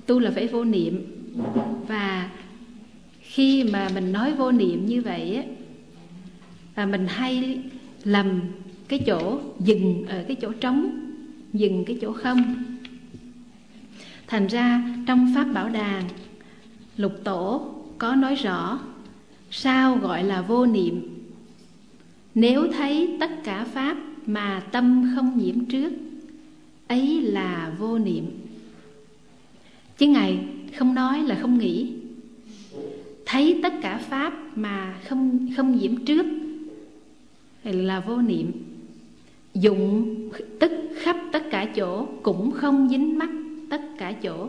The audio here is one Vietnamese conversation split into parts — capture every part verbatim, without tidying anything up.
Tu là phải vô niệm. Và khi mà mình nói vô niệm như vậy á, là mình hay lầm cái chỗ dừng ở cái chỗ trống, dừng cái chỗ không. Thành ra trong Pháp Bảo Đàn, Lục Tổ có nói rõ sao gọi là vô niệm. Nếu thấy tất cả Pháp mà tâm không nhiễm trước, ấy là vô niệm. Chứ Ngài không nói là không nghĩ. Thấy tất cả Pháp mà không, không nhiễm trước là vô niệm. Dụng tức khắp tất cả chỗ, cũng không dính mắc tất cả chỗ.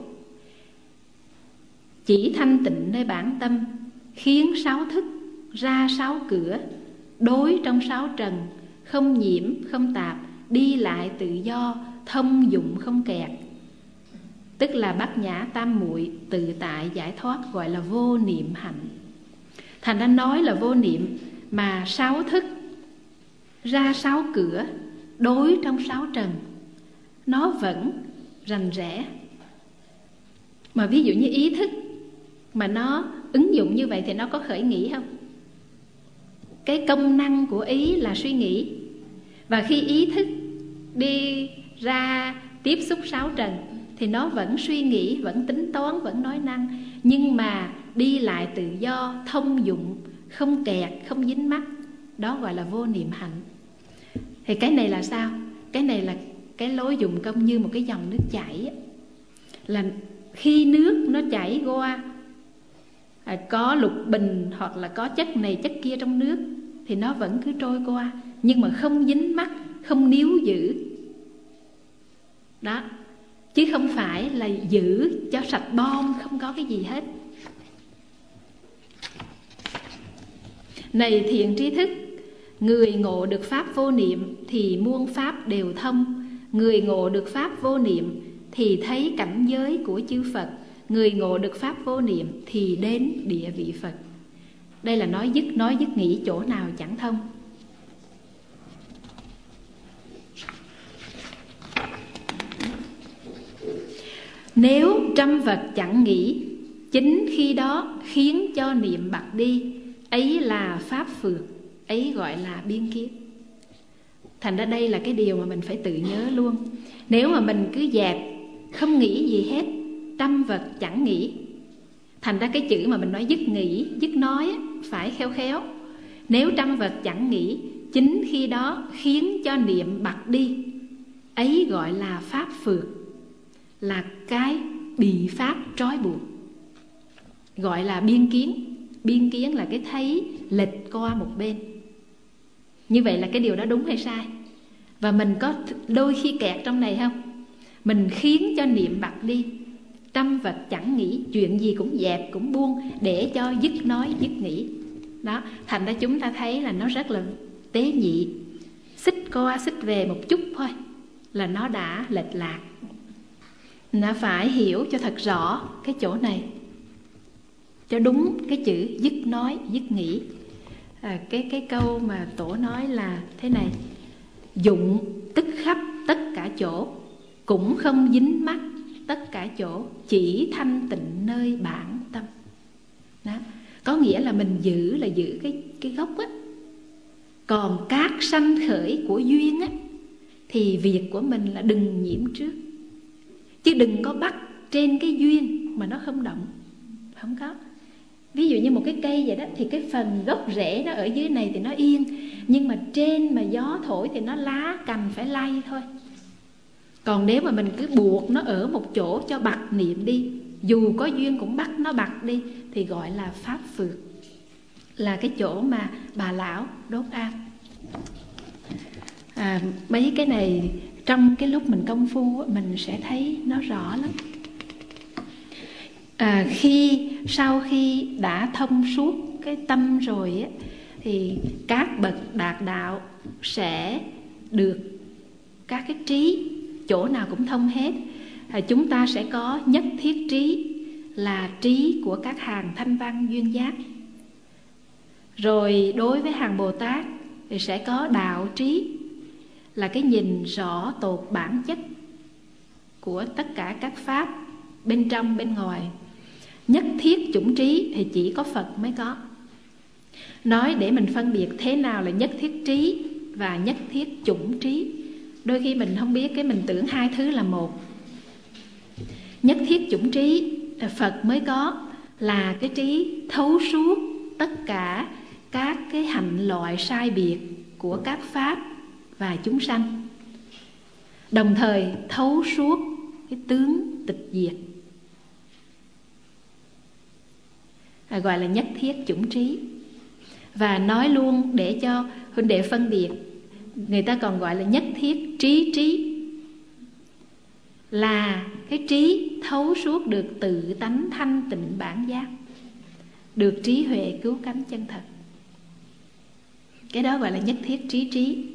Chỉ thanh tịnh nơi bản tâm, khiến sáu thức ra sáu cửa, đối trong sáu trần, không nhiễm không tạp, đi lại tự do, thông dụng không kẹt. Tức là bát nhã tam muội tự tại giải thoát, gọi là vô niệm hạnh. Thành ra nói là vô niệm mà sáu thức ra sáu cửa, đối trong sáu trần, nó vẫn rành rẽ. Mà ví dụ như ý thức mà nó ứng dụng như vậy thì nó có khởi nghĩ không? Cái công năng của ý là suy nghĩ. Và khi ý thức đi ra tiếp xúc sáu trần thì nó vẫn suy nghĩ, vẫn tính toán, vẫn nói năng, nhưng mà đi lại tự do, thông dụng, không kẹt, không dính mắc. Đó gọi là vô niệm hạnh. Thì cái này là sao? Cái này là cái lối dụng công như một cái dòng nước chảy. Là khi nước nó chảy qua, à, có lục bình hoặc là có chất này chất kia trong nước, thì nó vẫn cứ trôi qua, nhưng mà không dính mắc, không níu giữ. Đó. Chứ không phải là giữ cho sạch bom, không có cái gì hết. Này thiện trí thức, người ngộ được Pháp vô niệm thì muôn Pháp đều thông. Người ngộ được Pháp vô niệm thì thấy cảnh giới của chư Phật. Người ngộ được Pháp vô niệm thì đến địa vị Phật. Đây là nói dứt, nói dứt nghĩ chỗ nào chẳng thông. Nếu trăm vật chẳng nghĩ, chính khi đó khiến cho niệm bạc đi, ấy là Pháp Phược, ấy gọi là biên kiến. Thành ra đây là cái điều mà mình phải tự nhớ luôn. Nếu mà mình cứ dẹp, không nghĩ gì hết, trăm vật chẳng nghĩ. Thành ra cái chữ mà mình nói dứt nghĩ, dứt nói phải khéo khéo. Nếu trăm vật chẳng nghĩ, chính khi đó khiến cho niệm bạc đi, ấy gọi là Pháp Phược, là cái bị Pháp trói buộc, gọi là biên kiến. Biên kiến là cái thấy lệch qua một bên. Như vậy là cái điều đó đúng hay sai? Và mình có đôi khi kẹt trong này không? Mình khiến cho niệm bạc đi, trăm vật chẳng nghĩ, chuyện gì cũng dẹp, cũng buông, để cho dứt nói, dứt nghĩ. Đó, thành ra chúng ta thấy là nó rất là tế nhị. Xích qua xích về một chút thôi là nó đã lệch lạc. Nó phải hiểu cho thật rõ cái chỗ này, cho đúng cái chữ dứt nói, dứt nghĩ. à, cái, cái câu mà Tổ nói là thế này: dụng tức khắp tất cả chỗ, cũng không dính mắc tất cả chỗ, chỉ thanh tịnh nơi bản tâm. Đó. Có nghĩa là mình giữ là giữ cái, cái gốc á. Còn các sanh khởi của duyên á, thì việc của mình là đừng nhiễm trước. Chứ đừng có bắt trên cái duyên mà nó không động. Không có. Ví dụ như một cái cây vậy đó, thì cái phần gốc rễ nó ở dưới này thì nó yên, nhưng mà trên mà gió thổi thì nó lá cành phải lay thôi. Còn nếu mà mình cứ buộc nó ở một chỗ cho bặt niệm đi, dù có duyên cũng bắt nó bặt đi, thì gọi là Pháp Phược, là cái chỗ mà bà lão đốt am. à, Mấy cái này trong cái lúc mình công phu mình sẽ thấy nó rõ lắm. à, khi Sau khi đã thông suốt cái tâm rồi á, thì các bậc đạt đạo sẽ được các cái trí, chỗ nào cũng thông hết. à, Chúng ta sẽ có nhất thiết trí, là trí của các hàng thanh văn duyên giác. Rồi đối với hàng Bồ Tát thì sẽ có đạo trí, là cái nhìn rõ tột bản chất của tất cả các pháp bên trong bên ngoài. Nhất thiết chủng trí thì chỉ có Phật mới có. Nói để mình phân biệt thế nào là nhất thiết trí và nhất thiết chủng trí. Đôi khi mình không biết, cái mình tưởng hai thứ là một. Nhất thiết chủng trí là Phật mới có, là cái trí thấu suốt tất cả các cái hạnh loại sai biệt của các pháp và chúng sanh, đồng thời thấu suốt cái tướng tịch diệt, à, gọi là nhất thiết chủng trí. Và nói luôn để cho huynh đệ phân biệt, người ta còn gọi là nhất thiết trí trí, là cái trí thấu suốt được tự tánh thanh tịnh bản giác, được trí huệ cứu cánh chân thật. Cái đó gọi là nhất thiết trí trí.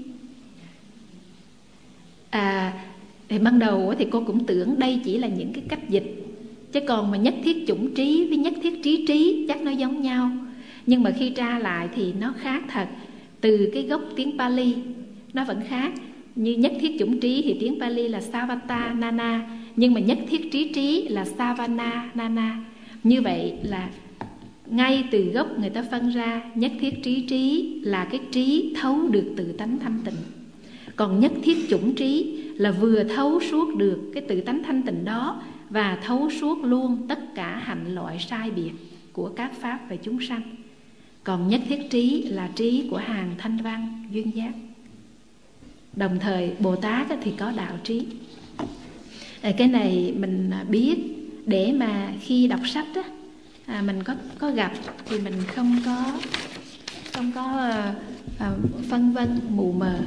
À, thì ban đầu thì cô cũng tưởng đây chỉ là những cái cách dịch, chứ còn mà nhất thiết chủng trí với nhất thiết trí trí chắc nó giống nhau. Nhưng mà khi tra lại thì nó khác thật. Từ cái gốc tiếng Pali nó vẫn khác. Như nhất thiết chủng trí thì tiếng Pali là Savata Nana, nhưng mà nhất thiết trí trí là Savana Nana. Như vậy là ngay từ gốc người ta phân ra nhất thiết trí trí là cái trí thấu được tự tánh thanh tịnh. Còn nhất thiết chủng trí là vừa thấu suốt được cái tự tánh thanh tịnh đó và thấu suốt luôn tất cả hạnh loại sai biệt của các pháp và chúng sanh. Còn nhất thiết trí là trí của hàng thanh văn duyên giác. Đồng thời Bồ Tát thì có đạo trí. Cái này mình biết để mà khi đọc sách á, à, mình có có gặp thì mình không có không có à, phân vân mù mờ.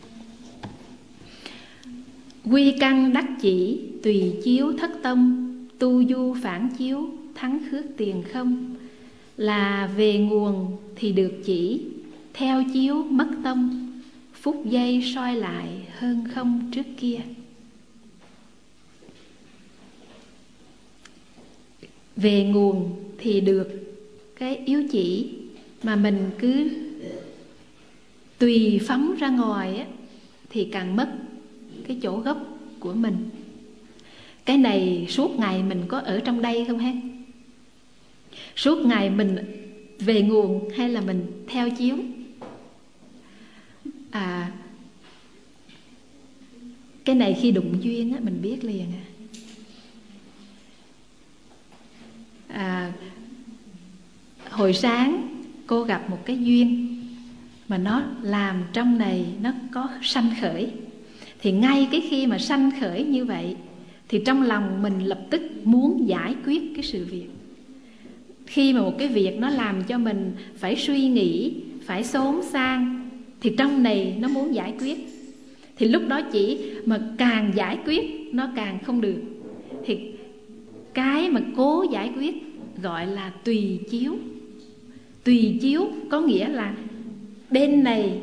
Quy căn đắc chỉ tùy chiếu thất tâm, tu du phản chiếu thắng khước tiền không. Là về nguồn thì được chỉ, theo chiếu mất tâm, phút giây soi lại hơn không trước kia. Về nguồn thì được cái yếu chỉ, mà mình cứ tùy phóng ra ngoài á, thì càng mất cái chỗ gốc của mình. Cái này suốt ngày mình có ở trong đây không ha? Suốt ngày mình về nguồn hay là mình theo chiếu? À, cái này khi đụng duyên á, mình biết liền à. À, hồi sáng cô gặp một cái duyên mà nó làm trong này nó có sanh khởi. Thì ngay cái khi mà sanh khởi như vậy thì trong lòng mình lập tức muốn giải quyết cái sự việc. Khi mà một cái việc nó làm cho mình phải suy nghĩ, phải xốn sang, thì trong này nó muốn giải quyết. Thì lúc đó chỉ mà càng giải quyết nó càng không được. Thì cái mà cố giải quyết gọi là tùy chiếu. Tùy chiếu có nghĩa là bên này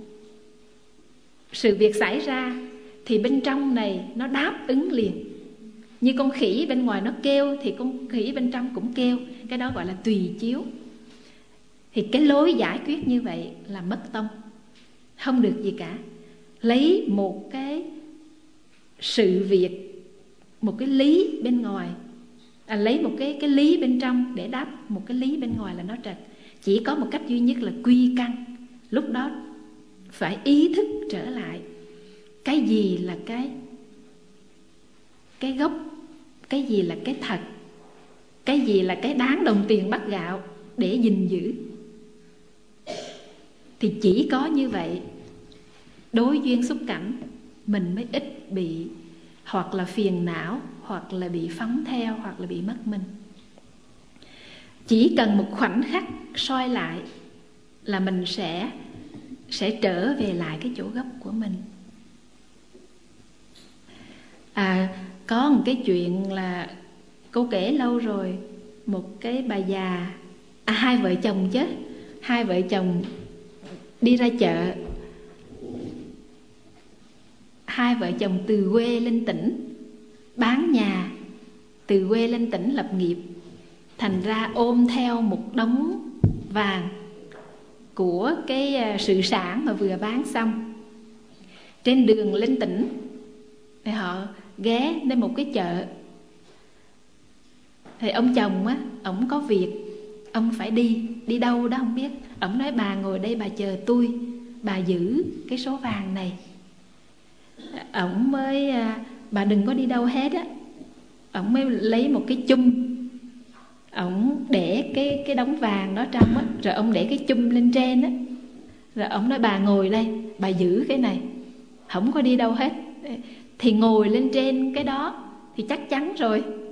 sự việc xảy ra thì bên trong này nó đáp ứng liền. Như con khỉ bên ngoài nó kêu thì con khỉ bên trong cũng kêu. Cái đó gọi là tùy chiếu. Thì cái lối giải quyết như vậy là mất tâm, không được gì cả. Lấy một cái sự việc, một cái lý bên ngoài, à, lấy một cái, cái lý bên trong để đáp một cái lý bên ngoài là nó trật. Chỉ có một cách duy nhất là quy căn. Lúc đó phải ý thức trở lại cái gì là cái cái gốc, cái gì là cái thật, cái gì là cái đáng đồng tiền bát gạo để gìn giữ. Thì chỉ có như vậy đối duyên xúc cảnh mình mới ít bị hoặc là phiền não, hoặc là bị phóng theo, hoặc là bị mất mình. Chỉ cần một khoảnh khắc soi lại là mình sẽ sẽ trở về lại cái chỗ gốc của mình. À, có một cái chuyện là cô kể lâu rồi. Một cái bà già, à, hai vợ chồng chứ, hai vợ chồng đi ra chợ. Hai vợ chồng từ quê lên tỉnh bán nhà, từ quê lên tỉnh lập nghiệp. Thành ra ôm theo một đống vàng của cái sự sản mà vừa bán xong. Trên đường lên tỉnh thì họ ghé đến một cái chợ. Thì ông chồng á, ổng có việc, ông phải đi, đi đâu đó không biết. Ổng nói bà ngồi đây bà chờ tôi, bà giữ cái số vàng này. Ổng mới, bà đừng có đi đâu hết á. Ổng mới lấy một cái chum, ổng để cái, cái đống vàng đó trong á, rồi ông để cái chum lên trên á. Rồi ổng nói bà ngồi đây, bà giữ cái này, không có đi đâu hết. Thì ngồi lên trên cái đó thì chắc chắn rồi,